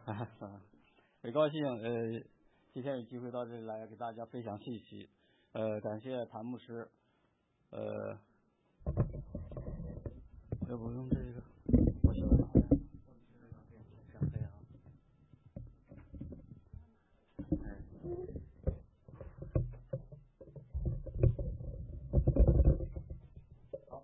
很高兴今天有机会到这里来给大家分享信息，感谢谭牧师，要不用这个，我小拿的，这样可以啊。好，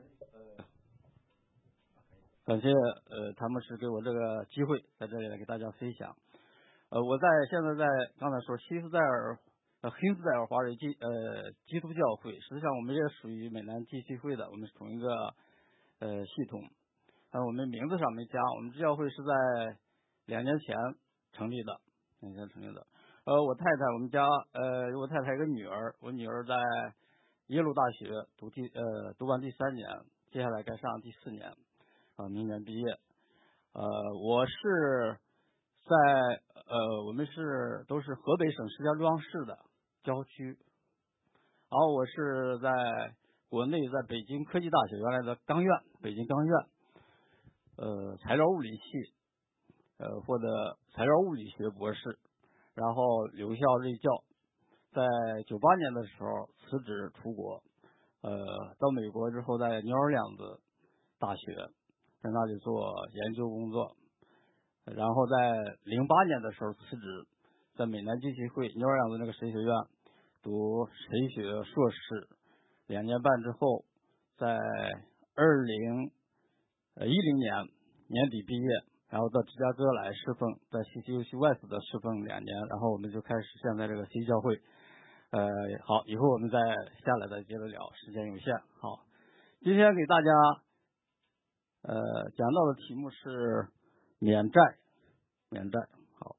感谢谭牧师给我这个机会在这里来给大家分享。我现在在刚才说黑斯戴尔华人基督教会，实际上我们也属于美南地区会的，我们是同一个系统。我们名字上没加，我们教会是在2年前成立的。我太太，我们家我太太一个女儿，我女儿在耶鲁大学读完第3年，接下来该上第4年，明年毕业。我是我们都是河北省石家庄市的郊区，然后我是在国内在北京科技大学原来的北京钢院，材料物理系，获得材料物理学博士，然后留校任教，在98年的时候辞职出国，到美国之后在纽尔良子大学在那里做研究工作。然后在08年的时候辞职，在美南地区会纽尔良的那个神学院读神学硕士，2年半之后，在2010年年底毕业，然后到芝加哥来侍奉，在CCUC West 的侍奉2年，然后我们就开始现在这个新教会。好，以后我们再下来再接着聊，时间有限。好，今天给大家讲到的题目是免债。好，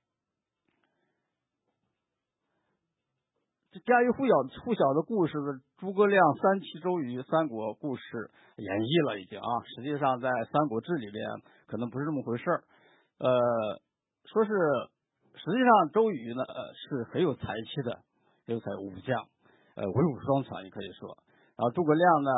这家喻户晓的故事的诸葛亮3气周瑜三国故事演绎了已经啊，实际上在《三国志》里边可能不是这么回事儿。说是实际上周瑜呢是很有才气的，很有武将，文武双全也可以说。然后诸葛亮呢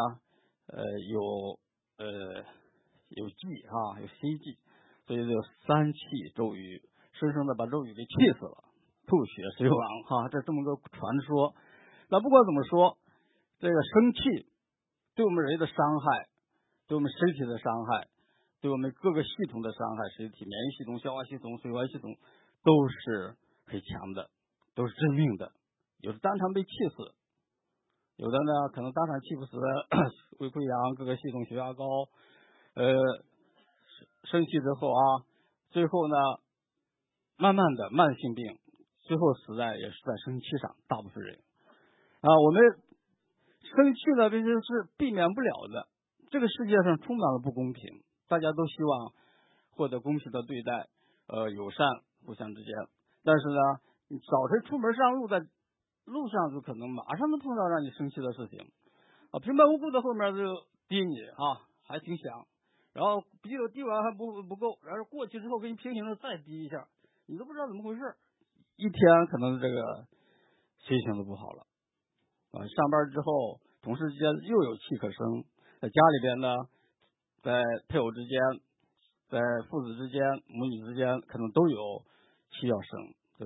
有计有心计。所以就3气周瑜，生生的把周瑜给气死了，吐血随亡这这么个传说。那不管怎么说，这个生气对我们人的伤害，对我们身体的伤害，对我们各个系统的伤害，身体免疫系统、消化系统、水管系统都是很强的，都是致命的。有的当场被气死，有的呢可能当场气不死，胃溃疡、各个系统血压高，生气之后最后呢，慢慢的慢性病，最后死在也是在生气上，大部分人我们生气呢，这是避免不了的。这个世界上充满了不公平，大家都希望获得公平的对待，友善互相之间。但是呢，你早晨出门上路，在路上就可能马上就碰到让你生气的事情平白无故的后面就滴你还挺响。然后滴完还不够，然后过去之后给你平行的再滴一下，你都不知道怎么回事，一天可能这个心情都不好了上班之后，同事之间又有气可生，在家里边呢，在配偶之间，在父子之间、母女之间，可能都有气要生，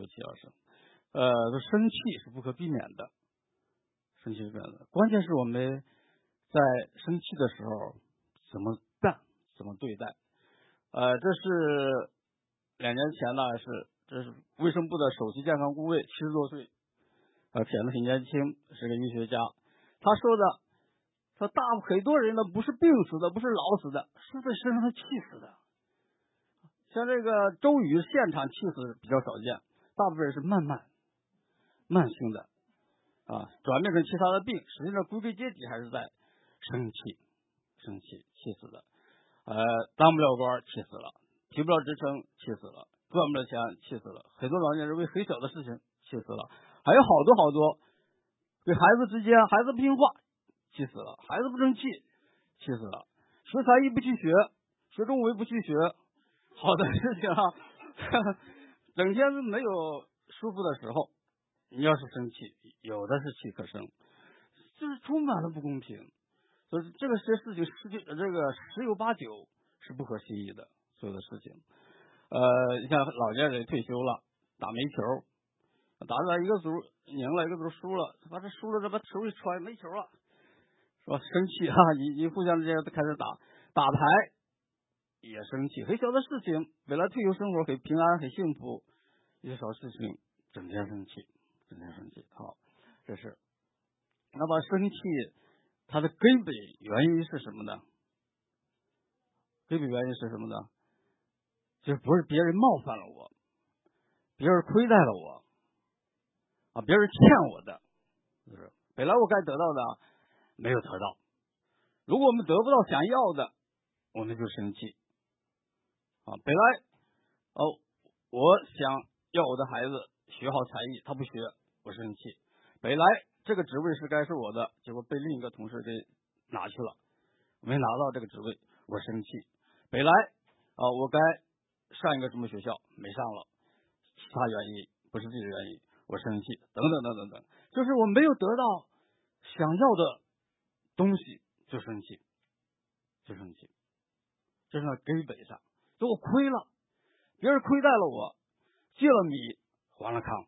生气是不可避免的，关键是我们在生气的时候怎么办？怎么对待？这是2年前呢，这是卫生部的首席健康顾问，70多岁，显得很年轻，是个医学家。他说的，很多人呢不是病死的，不是老死的，是被身上气死的。像这个周瑜现场气死比较少见，大部分是慢性的转变成其他的病，实际上归根结底还是在生气气死的。当不了官气死了，提不了职称气死了，赚不了钱气死了，很多老年人为很小的事情气死了，还有好多跟孩子之间，孩子不听话气死了，孩子不争气气死了，学才艺不去学，学中文不去学，好的事情整天没有舒服的时候，你要是生气，有的是气可生，就是充满了不公平。所以这些事情这个10有8九是不合时宜的，所有的事情。 你像老年人退休了，打煤球，打出来一个组赢了，一个组输了，把这输了这把球一揣没球了，是吧？生气哈，你互相之间开始打牌也生气，很小的事情，本来退休生活很平安很幸福，一些小事情整天生气，好，这是。那么生气它的根本原因是什么呢？根本原因是什么呢？就是不是别人冒犯了我，别人亏待了我啊，别人欠我的，就是本来我该得到的没有得到。如果我们得不到想要的，我们就生气啊。本来我想要我的孩子学好才艺，他不学，我生气。本来这个职位是该是我的，结果被另一个同事给拿去了，没拿到这个职位，我生气。本来我该上一个什么学校没上了，其他原因不是这个原因，我生气，等等，就是我没有得到想要的东西就生气，这是根本上，就我亏了，别人亏待了我，借了米还了糠，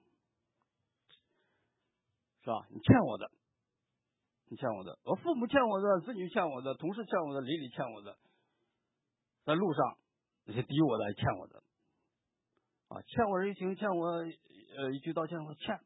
是吧？你欠我的，我父母欠我的，子女欠我的，同事欠我的，邻里欠我的，在路上那些敌我的欠我的啊，欠我人情，欠我一句道歉，我欠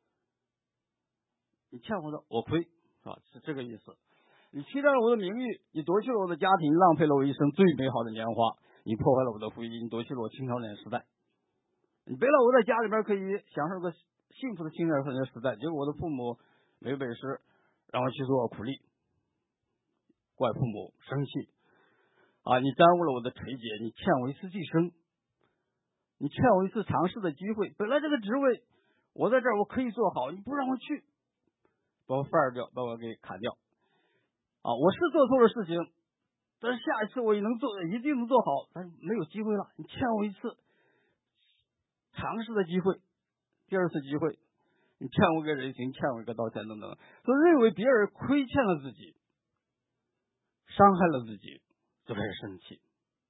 你欠我的，我亏，是吧？是这个意思。你欺占了我的名誉，你夺去了我的家庭，浪费了我一生最美好的年华，你破坏了我的婚姻，夺去了我青少年时代。你本来我在家里边可以享受个幸福的青少年时代，结果我的父母没本事，让我去做苦力，怪父母生气啊！你耽误了我的垂结，你欠我一次晋升，你欠我一次尝试的机会。本来这个职位我在这儿我可以做好，你不让我去，把我 fire 掉，把我给砍掉啊！我是做错了事情，但是下一次我也一定能做好，但是没有机会了，你欠我一次尝试的机会，第二次机会，你欠我个人情，欠我一个道歉等等，都认为别人亏欠了自己，伤害了自己，就开始生气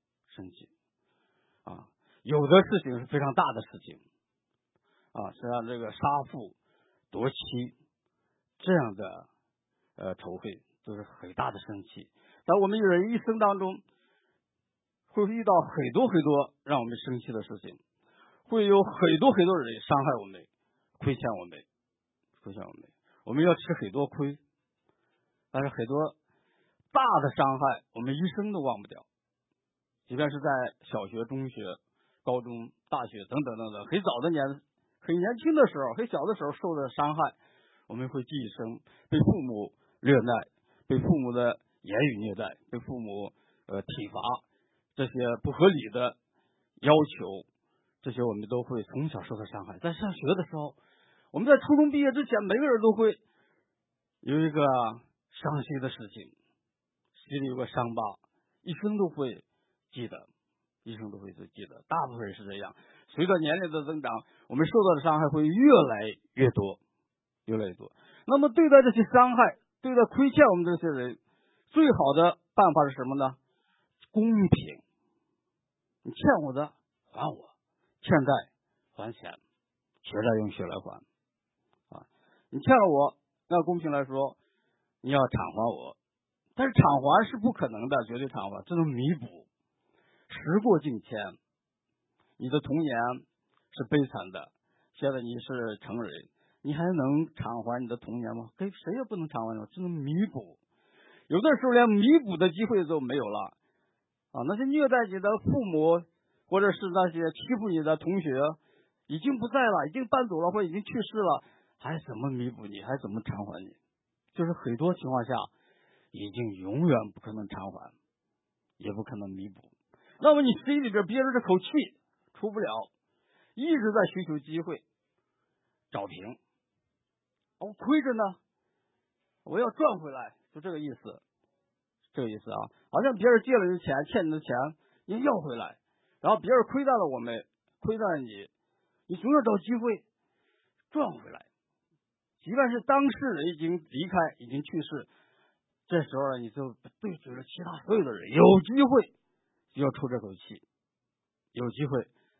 啊！有的事情是非常大的事情啊，像这个杀父夺妻这样的仇恨，就是很大的生气。但我们人一生当中会遇到很多让我们生气的事情，会有很多人伤害我们，亏欠我们，我们要吃很多亏，但是很多大的伤害我们一生都忘不掉。即便是在小学、中学、高中、大学等等，很年轻的时候，很小的时候受的伤害，我们会记一生。被父母虐待，被父母的言语虐待，被父母体罚，这些不合理的要求，这些我们都会从小受到伤害。在上学的时候，我们在初中毕业之前，每个人都会有一个伤心的事情，心里有个伤疤，一生都会记得，大部分人是这样。随着年龄的增长，我们受到的伤害会越来越多。那么对待这些伤害，对待亏欠我们这些人，最好的办法是什么呢？公平。你欠我的还我，欠债还钱，血债用血来还啊！你欠了我，那公平来说，你要偿还我，但是偿还是不可能的，绝对偿还只能弥补。时过境迁，你的童年是悲惨的，现在你是成人，你还能偿还你的童年吗？跟谁也不能偿还，只能弥补。有的时候连弥补的机会都没有了啊！那些虐待你的父母，或者是那些欺负你的同学，已经不在了，已经搬走了，或者已经去世了，还怎么弥补你？还怎么偿还你？就是很多情况下，已经永远不可能偿还，也不可能弥补。那么你心里边憋着这口气出不了，一直在寻求机会找平。我亏着呢，我要赚回来，就这个意思啊。好像别人借了你的钱，欠你的钱，你要回来，然后别人亏待了我们，亏待了你总要找机会赚回来。即便是当事人已经离开，已经去世，这时候你就对准了其他所有的人，有机会就要出这口气，有机会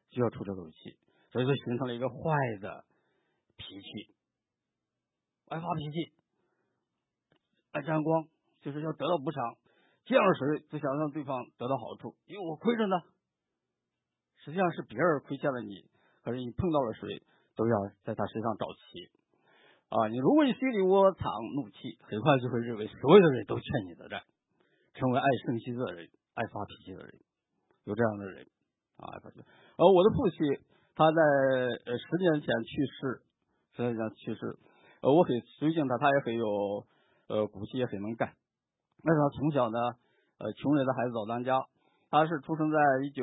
就要出这口气，所以说形成了一个坏的脾气，爱发脾气，爱沾光，就是要得到补偿，见了谁就想让对方得到好处，因为我亏着呢，实际上是别人亏欠了你，可是你碰到了谁都要在他身上找齐啊！你如果你心里窝藏怒气，很快就会认为所有的人都欠你的债，成为爱生气的人，爱发脾气的人，有这样的人啊。我的父亲他在10年前去世，10年前去世，我很尊敬他，他也很有骨气，也很能干。但是他从小呢，穷人的孩子早当家，他是出生在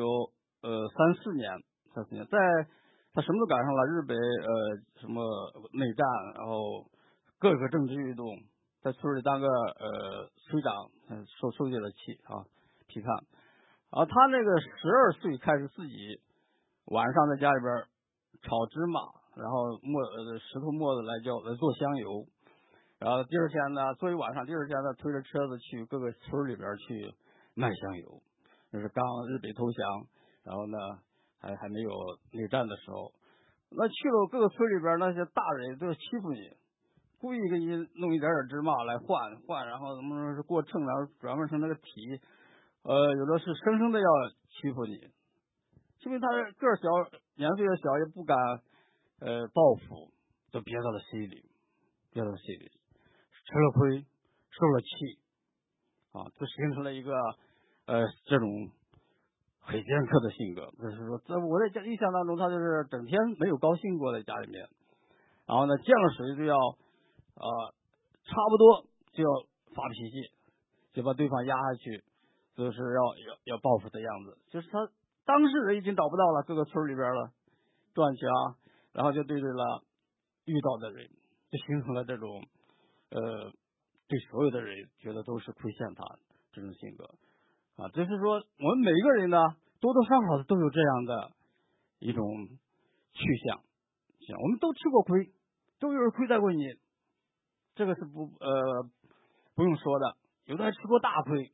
1934年，在他什么都赶上了，日本什么内战，然后各个政治运动，在村里当个村长，受尽了批判。他那个12岁开始自己晚上在家里边炒芝麻，然后石头磨子来做香油，然后第二天呢做一晚上，第二天呢推着车子去各个村里边去卖香油。那是刚日本投降，然后呢还没有内战的时候，那去了各个村里边，那些大人都要欺负你，故意给你弄一点点芝麻来换，然后怎么说是过秤，然后转换成那个体，有的是生生的要欺负你，因为他个儿小，年岁也小，也不敢报复，都憋到了心里，吃了亏，受了气啊，就形成了一个这种很尖刻的性格。就是说，在我的印象当中，他就是整天没有高兴过在家里面，然后呢见了谁就要差不多就要发脾气，就把对方压下去，就是要报复的样子。就是他当事人已经找不到了，各个村里边了转去啊，然后就对着了遇到的人，就形成了这种对所有的人觉得都是亏欠他这种性格啊。就是说我们每个人呢多多少少都有这样的一种去向，我们都吃过亏，都有人亏待过你，这个是不用说的，有的还吃过大亏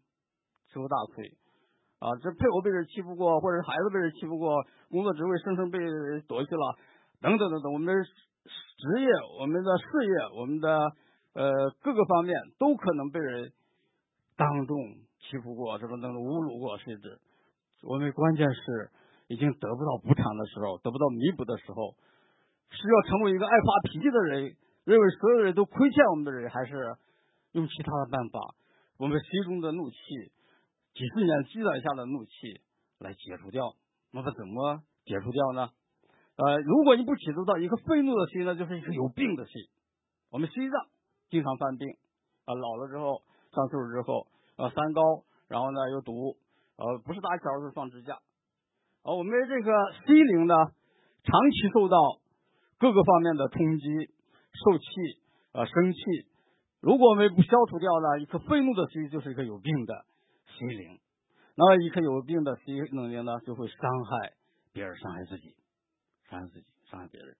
啊，这配偶被人欺负过，或者孩子被人欺负过，工作职位生生被人夺去了，等等，我们的职业，我们的事业，我们的各个方面都可能被人当众欺负过，什么等等侮辱过，甚至我们关键是已经得不到补偿的时候，得不到弥补的时候，是要成为一个爱发脾气的人，认为所有人都亏欠我们的人，还是用其他的办法，我们心中的怒气，几十年积攒下的怒气来解除掉。那么怎么解除掉呢？如果你不解除到一个愤怒的心呢，就是一个有病的心。我们心脏经常犯病老了之后，上岁数之后三高，然后呢有毒，不是搭桥就是放支架。我们这个心灵呢，长期受到各个方面的冲击，受气生气。如果我们不消除掉呢，一颗愤怒的心就是一个有病的心灵。那么一颗有病的心灵呢，就会伤害别人，伤害自己，伤害别人。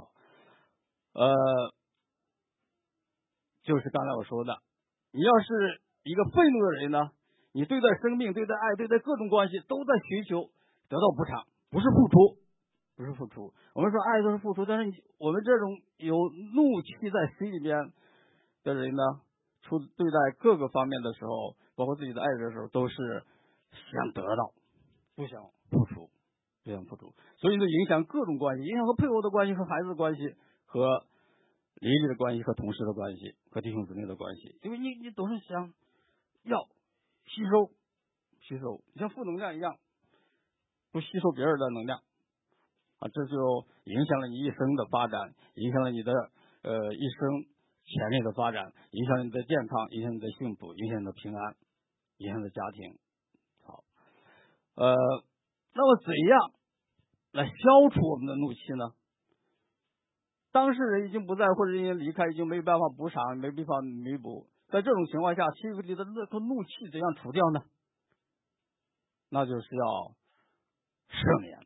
就是刚才我说的，你要是一个愤怒的人呢，你对待生命、对待爱、对待各种关系都在寻求得到补偿，不是付出。我们说爱都是付出，但是我们这种有怒气在心里边的人呢，对待各个方面的时候，包括自己的爱人的时候，都是想得到，不想付出，所以就影响各种关系，影响和配偶的关系、和孩子的关系、和邻里的关系、和同事的关系、和弟兄姊妹的关系。因为你总是想要吸收，你像负能量一样，不吸收别人的能量这就影响了你一生的发展，影响了你的一生潜力的发展，影响你的健康，影响你的幸福，影响你的平安，影响你的家庭。好，那么怎样来消除我们的怒气呢？当事人已经不在，或者因为离开，已经没办法补偿，没办法弥补。在这种情况下，心里的这颗怒气怎样除掉呢？那就是要赦免，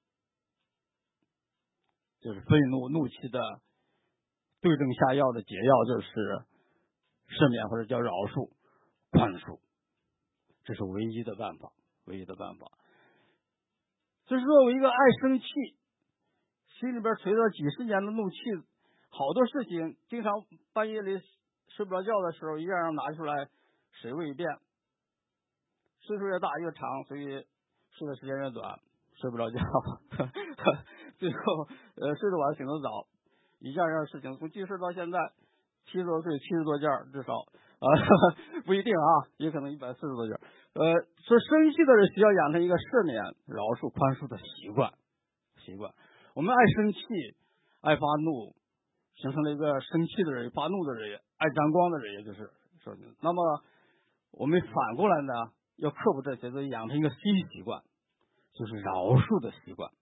就是愤怒、怒气的对症下药的解药，就是赦免或者叫饶恕、宽恕，这是唯一的办法。 就是说我一个爱生气，心里边存着几十年的怒气，好多事情经常半夜里睡不着觉的时候，一样拿出来水过一遍。岁数越大越长，所以睡的时间越短，睡不着觉，最后睡得晚醒得早，一件件事情从记事到现在70多岁70多件，至少不一定啊，也可能140多件。说生气的人需要养成一个赦免、饶恕、宽恕的习惯。我们爱生气、爱发怒，形成了一个生气的人、发怒的人、爱沾光的人，也就是说，那么我们反过来呢，要克服这些，就养成一个新习惯，就是饶恕的习惯。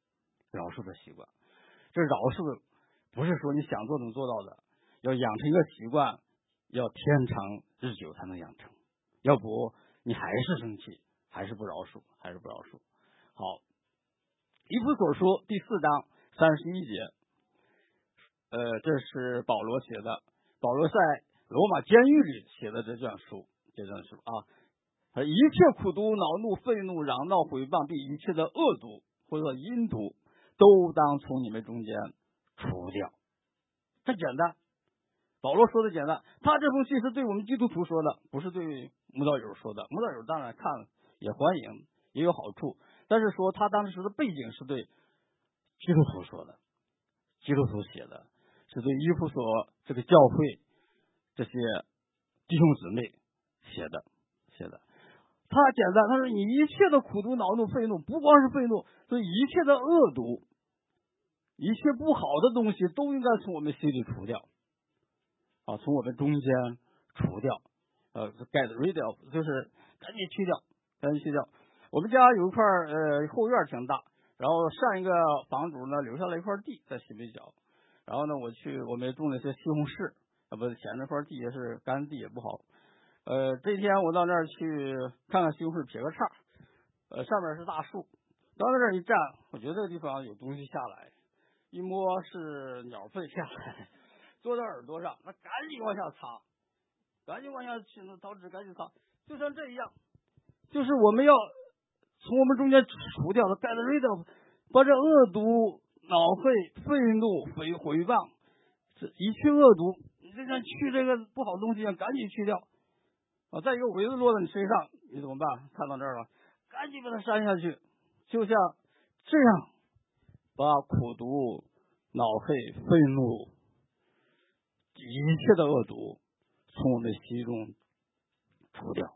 这饶恕不是说你想做能做到的，要养成一个习惯，要天长日久才能养成，要不你还是生气，还是不饶恕。好，以弗所书第4章31节，这是保罗写的，保罗在罗马监狱里写的这卷书啊。一切苦毒、恼怒、愤怒、嚷闹、毁谤，并一切的恶毒或者阴毒，都当从你们中间除掉。这简单，保罗说的简单。他这封信是对我们基督徒说的，不是对慕道友说的。慕道友当然看也欢迎，也有好处，但是说他当时的背景是对基督徒说的，基督徒写的，是对以弗所这个教会这些弟兄姊妹写的。他简单，他说你一切的苦毒、恼怒、愤怒，不光是愤怒，所以一切的恶毒，一切不好的东西都应该从我们心里除掉啊，从我们中间除掉，get rid of， 就是赶紧去掉。我们家有一块后院挺大，然后上一个房主呢留下了一块地在西北角，然后呢我们也种了些西红柿，嫌那块地也是干地也不好。这天我到那儿去看看西红柿，撇个叉，上面是大树，到那儿一站，我觉得这个地方有东西下来，一摸是鸟粪下来，坐在耳朵上，那赶紧往下擦，赶紧往下去，那导致赶紧擦，就像这样，就是我们要从我们中间除掉的get rid of，把这恶毒、恼恨、愤怒、毁谤，这一切恶毒，你就像去这个不好东西一样，赶紧去掉。再一个蚊子落在你身上，你怎么办？看到这儿了，赶紧把它删下去，就像这样，把苦毒、恼恨、愤怒、一切的恶毒从我们心中除掉。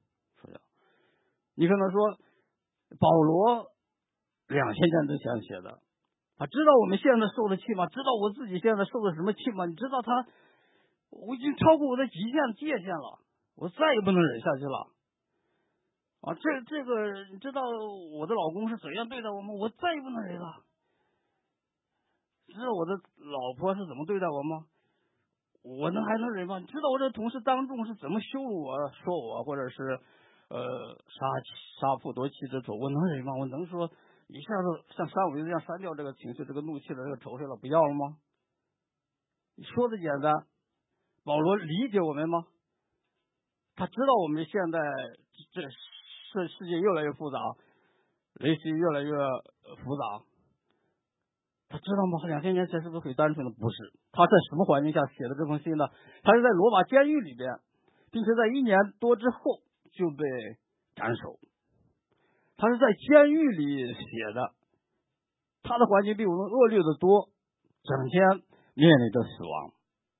你可能说，保罗2000年之前写的，他知道我们现在受的气吗？知道我自己现在受的什么气吗？你知道我已经超过我的界限了。我再也不能忍下去了啊！这个你知道我的老公是怎样对待我吗？我再也不能忍了。知道我的老婆是怎么对待我吗？我还能忍吗？你知道我这同事当众是怎么羞辱我、说我，或者是杀父夺妻之仇，我能忍吗？我能说一下子像删文一样删掉这个情绪、这个怒气的这个仇恨了，不要了吗？你说的简单，保罗理解我们吗？他知道我们现在这世界越来越复杂，人心越来越复杂，他知道吗？2000年前是不是很单纯的？不是。他在什么环境下写的这封信呢？他是在罗马监狱里边，并且在1年多之后就被斩首。他是在监狱里写的，他的环境比我们恶劣的多，整天面临着死亡。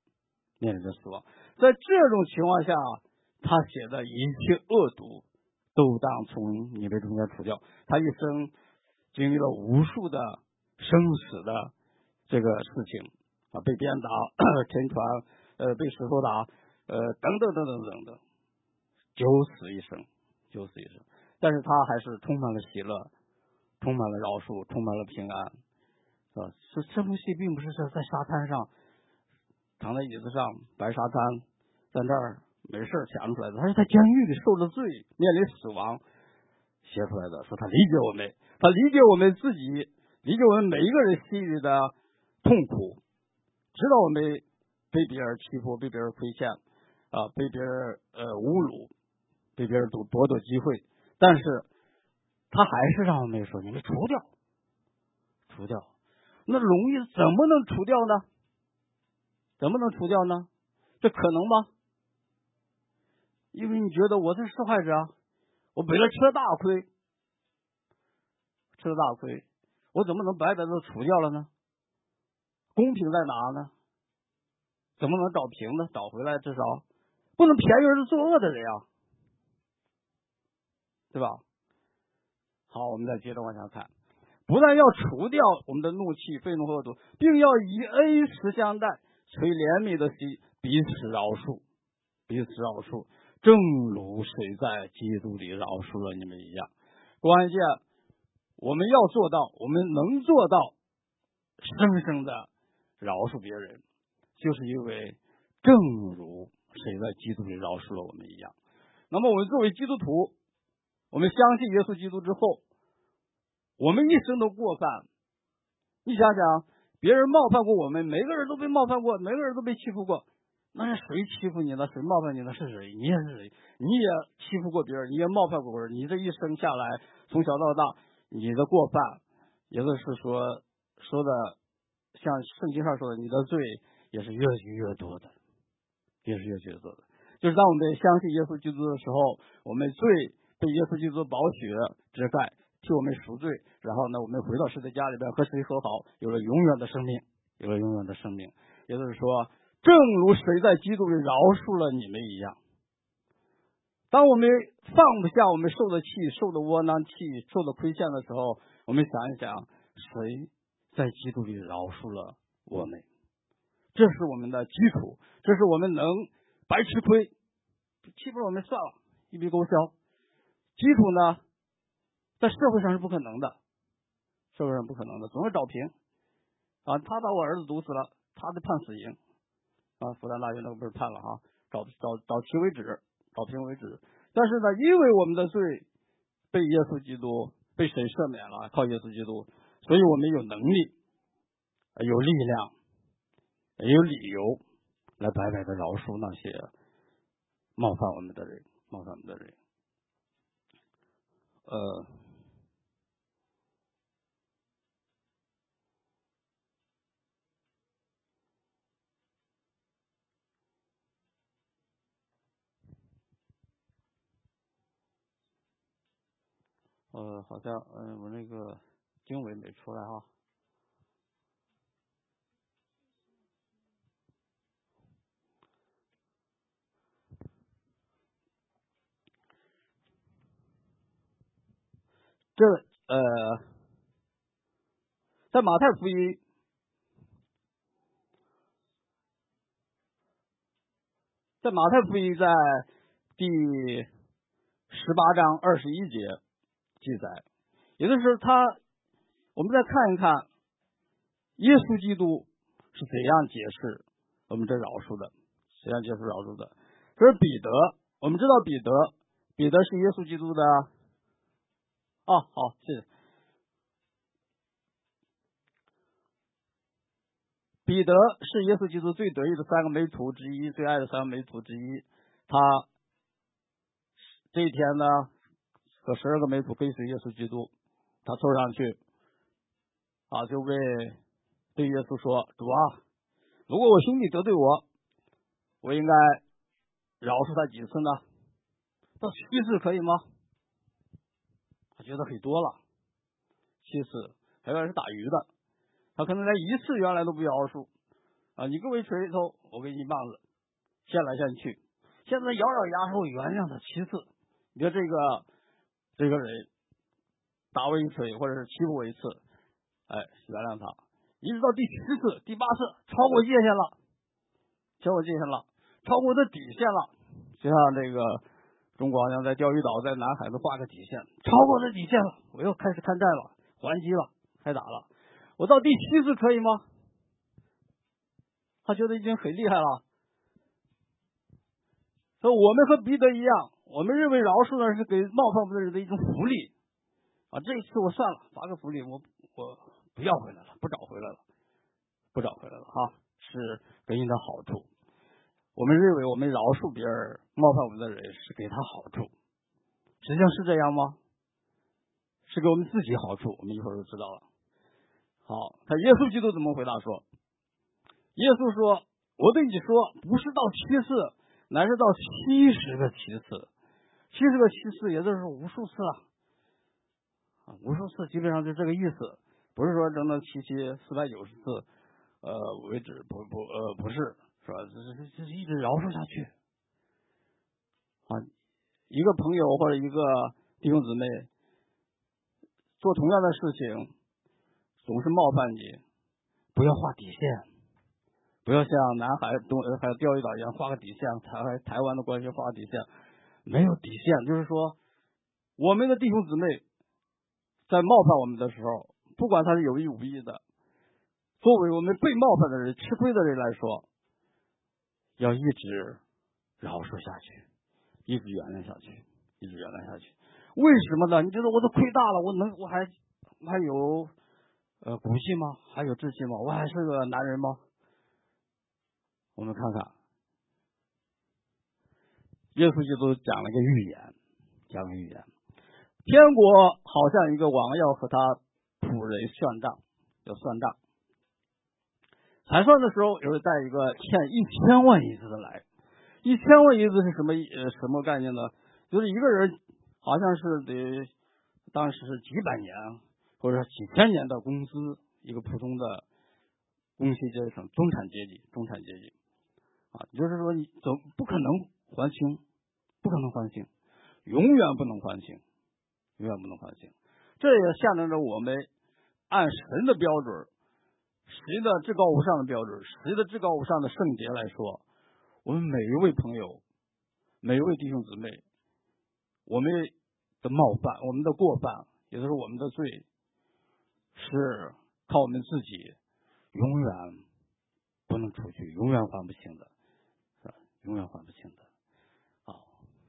在这种情况下，他写的一切恶毒都当从你们中间除掉。他一生经历了无数的生死的这个事情啊，被鞭打、沉船、被石头打，等等，九死一生。但是他还是充满了喜乐，充满了饶恕，充满了平安。这封信并不是在沙滩上躺在椅子上白沙滩，在那儿没事想出来的，他是在监狱里受了罪，面临死亡写出来的。说他理解我们自己，理解我们每一个人心里的痛苦，知道我们被别人欺负，被别人亏欠被别人侮辱，被别人夺机会，但是他还是让我们说你们除掉， 除掉。那容易怎么能除掉呢？怎么能除掉呢？这可能吗？因为你觉得我是受害者，我本来吃了大亏，我怎么能白白的除掉了呢？公平在哪呢？怎么能找平呢？找回来至少不能便宜而作恶的人呀，对吧？好，我们再接着往下看，不但要除掉我们的怒气、愤怒和恶毒，并要以恩慈相待，垂怜悯的心，彼此饶恕，正如谁在基督里饶恕了你们一样。关键我们要做到，我们能做到生生的饶恕别人，就是因为正如谁在基督里饶恕了我们一样。那么我们作为基督徒，我们相信耶稣基督之后，我们一生的过犯，你想想，别人冒犯过我们，每个人都被冒犯过，每个人都被欺负过，那是谁欺负你呢？谁冒犯你呢？是谁？你也是谁？你也欺负过别人，你也冒犯过别人，你这一生下来，从小到大，你的过犯，也就是说的，像圣经上说的，你的罪也是越积越多的，就是当我们相信耶稣基督的时候，我们罪被耶稣基督的宝血遮盖，替我们赎罪，然后呢，我们回到神的家里边和谁和好，有了永远的生命。也就是说，正如谁在基督里饶恕了你们一样。当我们放不下我们受的气、受的窝囊气、受的亏欠的时候，我们想一想，谁在基督里饶恕了我们？这是我们的基础，这是我们能白吃亏，欺负我们算了，一笔勾销。基础呢，在社会上是不可能的，总是找平啊。他把我儿子毒死了，他得判死刑啊。复旦大学那个不是判了哈，找平为止。但是呢，因为我们的罪被耶稣基督被神赦免了，靠耶稣基督，所以我们有能力、有力量、有理由来白白的饶恕那些冒犯我们的人。好像我那个经文没出来哈。在马太福音在第18章21节记载，也就是我们再看一看耶稣基督是怎样解释我们这饶恕的。这是彼得，我们知道彼得是耶稣基督的好，谢谢。彼得是耶稣基督最得意的3个门徒之一，最爱的3个门徒之一。他这一天呢，和12个门徒跟随耶稣基督，他凑上去就对耶稣说：“主啊，如果我兄弟得罪我应该饶恕他几次呢？到7次可以吗？”他觉得很多了，7次，他原来是打鱼的，他可能连1次原来都不饶恕你给我一锤头，我给你一棒子，献来献去，现在咬咬牙说原谅他7次。你说这个人打我一锤，或者是欺负我1次，原谅他，一直到第10次、第8次，超过界限了，超过我的底线了。就像这个中国好像在钓鱼岛，在南海都画个底线，超过这底线了，我又开始看战了，还击了，开打了。我到第7次可以吗？他觉得已经很厉害了。所以我们和彼得一样，我们认为饶恕呢是给冒犯我们的人的一种福利这一次我算了，发个福利，我不要回来了，不找回来了是给你的好处。我们认为我们饶恕别人冒犯我们的人是给他好处，实际上是这样吗？是给我们自己好处，我们一会儿就知道了。 好，他耶稣基督怎么回答说？耶稣说：“我对你说，不是到7次，乃是到70个7次。70个7次，也就是无数次啊，无数次，基本上就这个意思，不是说整整77490次，为止，不是，是吧？这一直饶恕下去啊。一个朋友或者一个弟兄姊妹做同样的事情，总是冒犯你，不要画底线。”不要像南海、还有钓鱼岛一样画个底线，台湾的关系画个底线，没有底线。就是说，我们的弟兄姊妹在冒犯我们的时候，不管他是有意无意的，作为我们被冒犯的人、吃亏的人来说，要一直饶恕下去，一直原谅下去，一直原谅下去。为什么呢？你觉得我都亏大了，我还有骨气吗？还有志气吗？我还是个男人吗？我们看看，耶稣基督讲了一个预言，天国好像一个王要和他仆人算账，要算账。才算的时候，有人带一个欠1000万银子的来。1000万银子是什么概念呢？就是一个人好像是得当时是几百年或者几千年的工资，一个普通的工薪阶层、中产阶级啊，就是说你不可能还清，永远不能还清。这也象征着我们按神的标准，神的至高无上的标准，神的至高无上的圣洁来说，我们每一位朋友、每一位弟兄姊妹，我们的冒犯、我们的过犯，也就是我们的罪，是靠我们自己永远不能除去，永远还不清的，是吧？永远还不清的。好，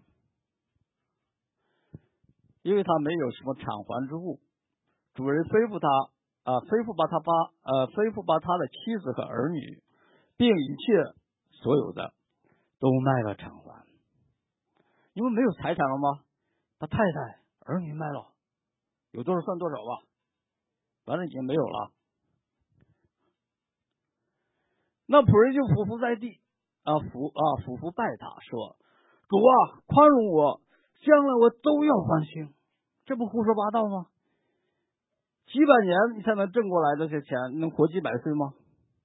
因为他没有什么偿还之物，主人吩咐把他的妻子和儿女，并一切所有的都卖了偿还。因为没有财产了吗？他太太、儿女卖了，有多少算多少吧，反正已经没有了。那仆人就俯伏在地，俯伏拜他说：“主啊，宽容我，将来我都要还清。”这不胡说八道吗？几百年你才能挣过来这些钱，能活几百岁吗？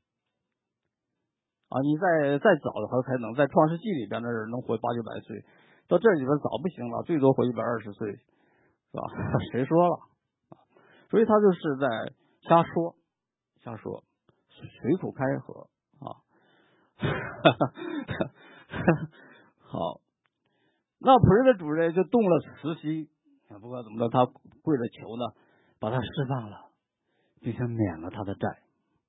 你再早的话才能在创世纪里边的人能活800-900岁，到这里边早不行了，最多活120岁，是吧？谁说了？所以他就是在瞎说，水土开河啊。好，那仆人的主人就动了慈心，不管怎么着，他跪着求呢，把他释放了，并且免了他的债。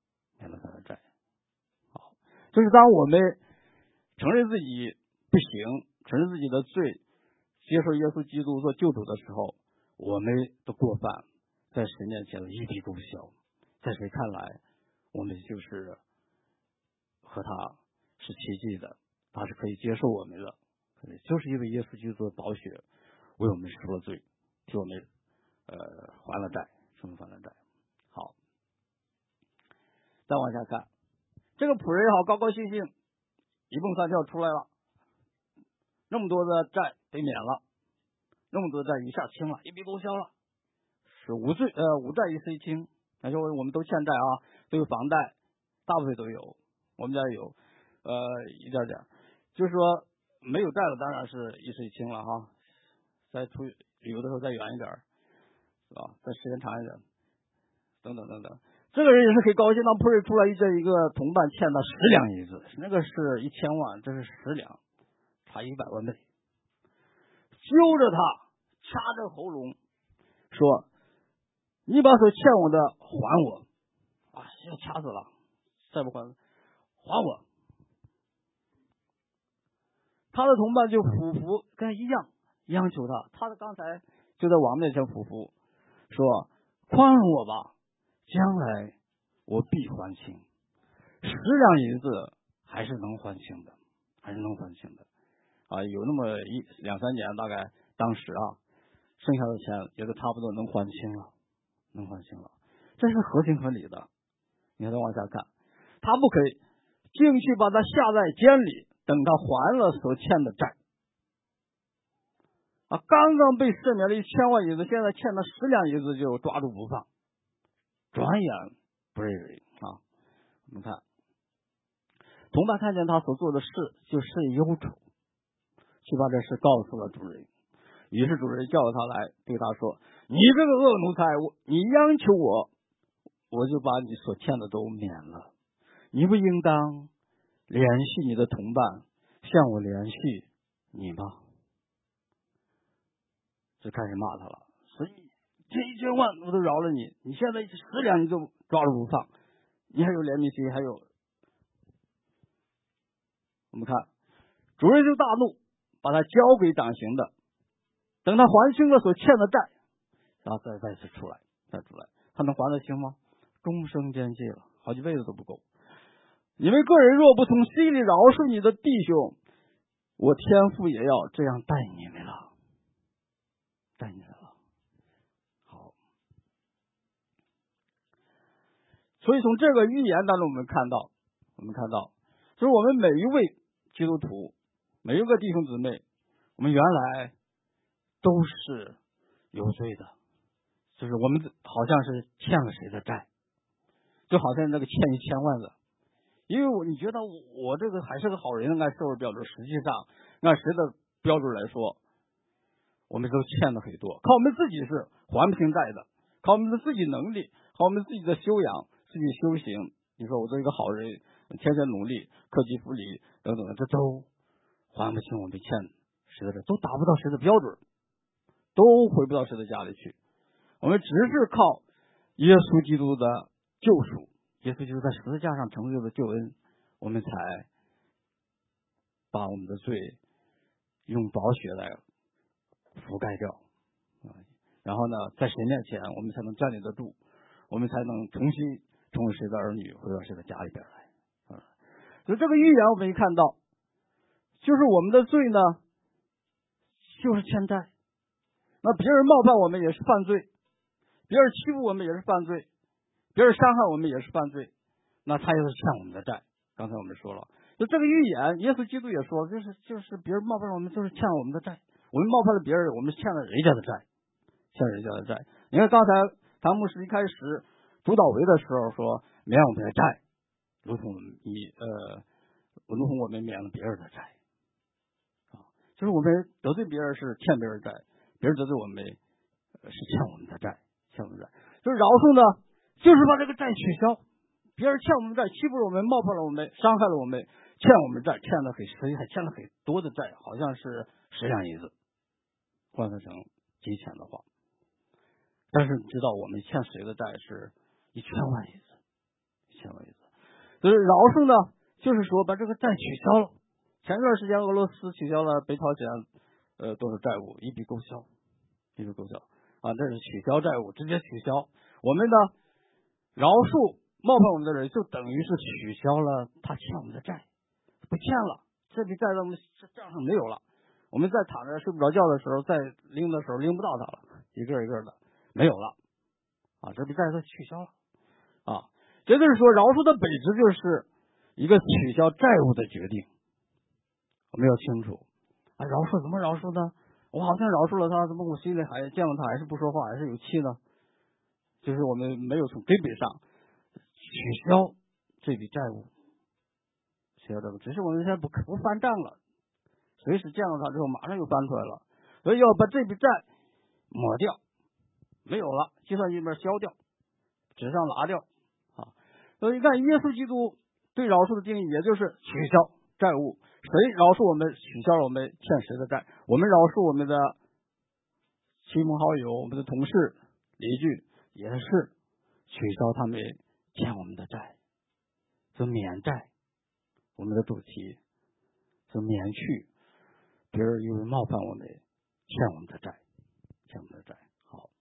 好，就是当我们承认自己不行，承认自己的罪，接受耶稣基督做救主的时候，我们的过犯在神面前一笔勾销，在谁看来，我们就是和他是奇迹的，他是可以接受我们的，就是因为耶稣基督的宝血为我们赎了罪，替我们还了债，好，再往下看，这个仆人也好，高高兴兴，一蹦三跳出来了，那么多的债被免了，那么多的债一下清了，一笔勾销了，是无债一岁清。那就我们都欠债啊，都有房贷，大部分都有，我们家也有，一点点，就是说没有债了，当然是一岁清了哈。再出旅游的时候再远一点，是吧？再时间长一点，等等。这个人也是很高兴，当仆人出来遇见一个同伴欠他10两银子，那个是1000万，这是10两，差100万倍。揪着他，掐着喉咙，说：“你把所欠我的还我！”要掐死了，再不还我！他的同伴就俯伏跟他一样央求他，他刚才就在王面前俯伏，说：“宽容我吧，将来我必还清。10两银子还是能还清的，有那么2-3年，大概当时剩下的钱也都差不多能还清了。 这是合情合理的。你看，再往下看，他不可以，竟去把他下在监里，等他还了所欠的债。刚刚被赦免了1000万银子，现在欠他10两银子就抓住不放，转眼不认人啊！我们看，同伴看见他所做的事，就甚忧愁，去把这事告诉了主人。于是主人叫他来，对他说：“你这个恶奴才，你央求我，我就把你所欠的都免了。你不应当联系你的同伴，向我联系你吗？”就开始骂他了，所以这1000万我都饶了你，你现在10两你就抓住不放，你还有怜悯心？还有，我们看主人就大怒，把他交给掌刑的，等他还清了所欠的债，然后再次出来，他能还得清吗？终生监禁了，好几辈子都不够。你们个人若不从心里饶恕你的弟兄，我天父也要这样待你们了。好，所以从这个预言当中，我们看到，就是我们每一位基督徒，每一个弟兄姊妹，我们原来都是有罪的，就是我们好像是欠了谁的债，就好像那个欠1000万的，因为你觉得我这个还是个好人，按社会标准，实际上按谁的标准来说，我们都欠的很多，靠我们自己是还不清债的，靠我们的自己能力，靠我们自己的修养，自己修行。你说我做一个好人，天天努力，克己复礼等等，这都还不清我们欠谁的债，都达不到谁的标准，都回不到谁的家里去。我们只是靠耶稣基督的救赎，耶稣基督在十字架上成就的救恩，我们才把我们的罪用宝血来覆盖掉，然后呢，在神面前我们才能站立得住，我们才能重新成为谁的儿女，回到谁的家里边来。所以这个预言我们一看到，就是我们的罪呢，就是欠债。那别人冒犯我们也是犯罪，别人欺负我们也是犯罪，别人伤害我们也是犯罪，那他也是欠我们的债。刚才我们说了，就这个预言，耶稣基督也说，就是别人冒犯我们，就是欠了我们的债。我们冒犯了别人，我们欠了人家的债，你看刚才唐牧师一开始主导为的时候说，免我们的债，如同我们免了别人的债就是我们得罪别人是欠别人债，别人得罪我们是欠我们的债，就是饶恕呢，就是把这个债取消。别人欠我们债，欺负了我们，冒犯了我们，伤害了我们，欠我们债，欠了很多的债，好像是10两银子，换算成金钱的话。但是你知道我们欠谁的债是1000万银子，1000万银子。所以饶恕呢，就是说把这个债取消了。前一段时间俄罗斯取消了北朝鲜多少债务，一笔勾销这是取消债务，直接取消。我们呢，饶恕冒犯我们的人，就等于是取消了他欠我们的债，不欠了，这笔债在我们账上没有了。我们在躺着睡不着觉的时候，再拎的时候拎不到它了，一个一个的没有了这笔债都取消了也就是说，饶恕的本质就是一个取消债务的决定。我们要清楚饶恕怎么饶恕呢？我好像饶恕了他，怎么我心里还见到他还是不说话，还是有气呢？就是我们没有从根本上取消这笔债务，只是我们现在不翻账了，随时见到他之后马上又翻出来了，所以要把这笔债抹掉，没有了，计算机里面消掉，纸上拿掉所以你看耶稣基督对饶恕的定义，也就是取消债务。谁饶恕我们，取消了我们欠谁的债，我们饶恕我们的亲朋好友，我们的同事邻居，也是取消他们欠我们的债，就免债。我们的主题就免去别人因为冒犯我们欠我们的债。好，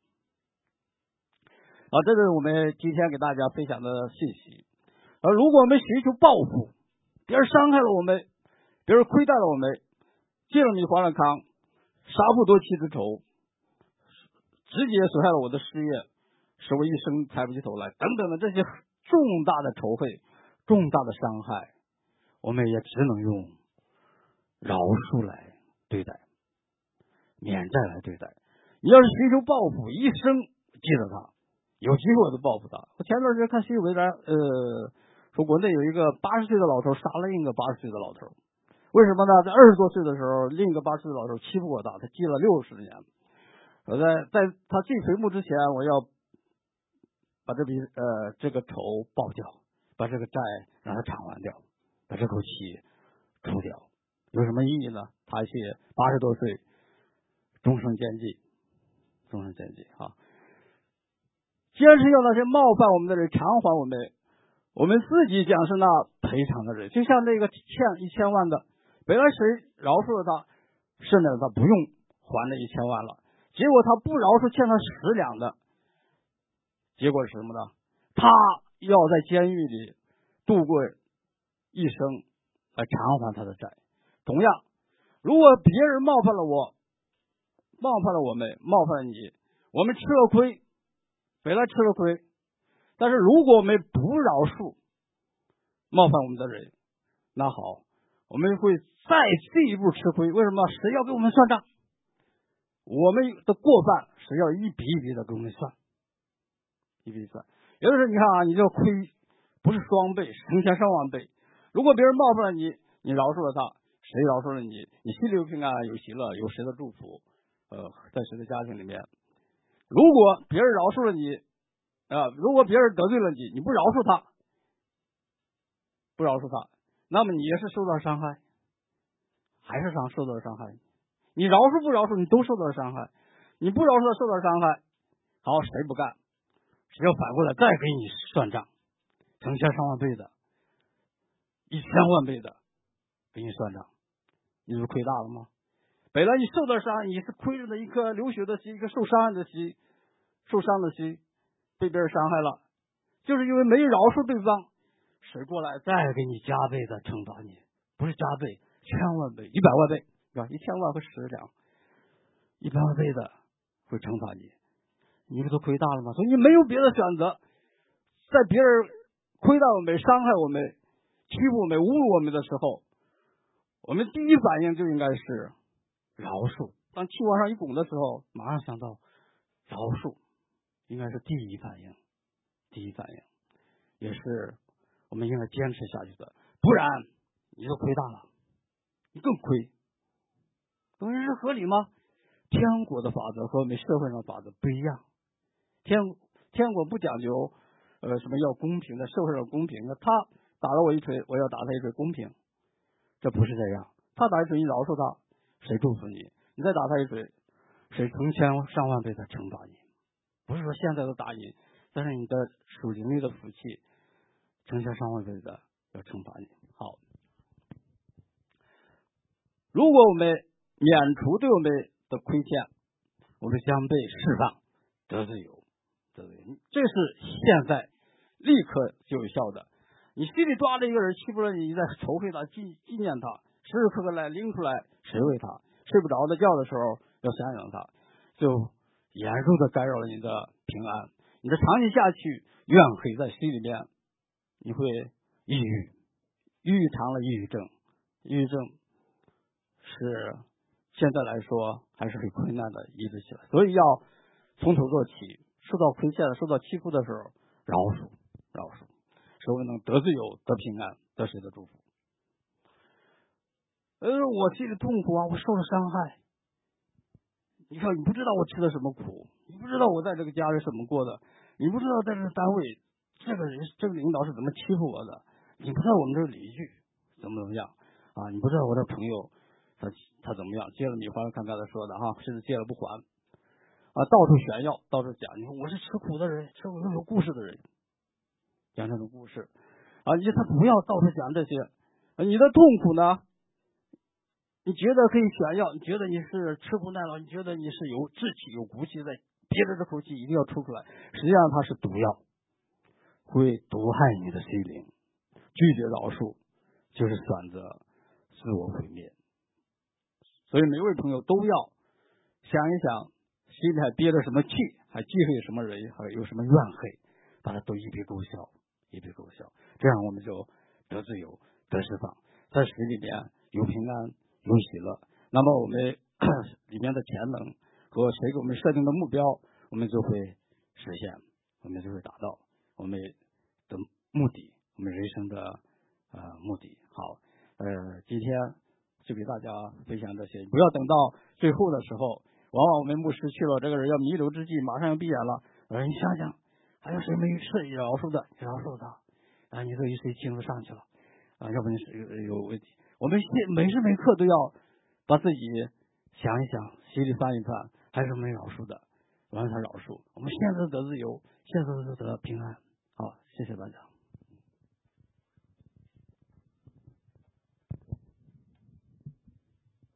这是我们今天给大家分享的信息。如果我们寻求报复，别人伤害了我们，别人亏待了我们，借了你还了康，杀父夺妻之仇，直接损害了我的事业， 使我一生抬不起头来，等等的这些重大的仇恨、重大的伤害，我们也只能用饶恕来对待，免债来对待。你要是寻求报复，一生记得他，有机会我就报复他。我前段时间看新闻说国内有一个80岁的老头杀了另一个80岁的老头，为什么呢？在20多岁的时候，另一个80岁的老头欺负过他，他记了60年。我在他进坟墓之前，我要把这个仇报掉，把这个债让他偿还掉，把这口气除掉。有什么意义呢？他写80多岁，终生监禁，终生监禁啊！既然是要那些冒犯我们的人偿还我们自己将是那赔偿的人。就像那个欠1000万的，本来谁饶恕了他，甚至他不用还那1000万了，结果他不饶恕欠他10两的，结果是什么呢？他要在监狱里度过一生来偿还他的债。同样，如果别人冒犯了我，冒犯了我们，冒犯了你，我们吃了亏，本来吃了亏，但是如果我们不饶恕冒犯我们的人，那好，我们会再进一步吃亏。为什么？谁要给我们算账？我们的过犯，谁要一笔一笔的给我们算，一笔一笔算。有的时候你看啊，你这亏不是双倍，成千上万倍。如果别人冒犯了你，你饶恕了他，谁饶恕了你，你心里有平安，有喜乐，有谁的祝福，在谁的家庭里面。如果别人饶恕了你如果别人得罪了你，你不饶恕他，那么你也是受到伤害，还是受到伤害。你饶恕不饶恕，你都受到了伤害。你不饶恕受到伤害，好，谁不干，谁要反过来再给你算账，成千上万倍的，1000万倍的给你算账，你是亏大了吗？本来你受到伤害，你是亏着的一颗流血的心，一颗受伤的心，被别人伤害了，就是因为没有饶恕对方，谁过来再给你加倍的惩罚你，不是加倍，1000万倍，100万倍，是吧？1000万和10两，100万倍的会惩罚你，你不都亏大了吗？所以你没有别的选择，在别人亏待我们、伤害我们、欺负我们、侮辱我们的时候，我们第一反应就应该是饶恕。当气往上一拱的时候，马上想到饶恕，应该是第一反应，也是我们应该坚持下去的。不然你就亏大了，你更亏。东西是合理吗？天国的法则和我们社会上的法则不一样。天国不讲究什么要公平的，社会上公平的，他打了我一锤，我要打他一锤，公平，这不是这样。他打一锤，你饶恕他，谁祝福你？你再打他一锤，谁成千上万倍的惩罚你？不是说现在都打你，但是你的属灵里的福气，成千上万倍的要惩罚你。好，如果我们免除对我们的亏欠，我们将被释放，得自由。这是现在立刻就有效的。你心里抓着一个人欺负了你，你在仇恨他、纪念他，时时刻刻来拎出来谁为他。睡不着的觉的时候要想想他，就严重的干扰了你的平安。你的长期下去，怨恨在心里面，你会抑郁，抑郁长了抑郁症。抑郁症是现在来说还是很困难的医治起来，所以要从头做起。受到亏欠、受到欺负的时候，饶恕，使我们能得自由、得平安、得谁的祝福。我心里痛苦啊，我受了伤害。你看，你不知道我吃的什么苦，你不知道我在这个家是怎么过的，你不知道在这个单位这个领导是怎么欺负我的，你不知道我们这个邻居怎么样啊，你不知道我的朋友他怎么样，借了米还，看刚才说的哈，甚至借了不还。到处炫耀，到处讲，你说我是吃苦的人，吃苦有故事的人，讲这种故事他不要到处讲这些。你的痛苦呢，你觉得可以炫耀，你觉得你是吃苦耐劳，你觉得你是有志气、有骨气，在憋着这口气一定要抽出来，实际上它是毒药，会毒害你的心灵。拒绝饶恕就是选择自我毁灭。所以每位朋友都要想一想，心里还憋着什么气还忌讳什么人，还有什么怨恨，把它都一笔勾销，一笔勾销。这样我们就得自由，得释放，在水里面有平安，有喜乐。那么我们里面的潜能和谁给我们设定的目标，我们就会实现，我们就会达到我们的目的，我们人生的目的。好，今天就给大家分享这些，不要等到最后的时候，往往我们牧师去了，这个人要弥留之际，马上要闭眼了，你想想，还有谁没是饶恕的，饶恕他你这一谁亲自上去了要不然是有问题。我们每时每刻都要把自己想一想，心里翻一翻，还是没饶恕的，完了他饶恕。我们现在得自由，现在就得平安。好，谢谢大家。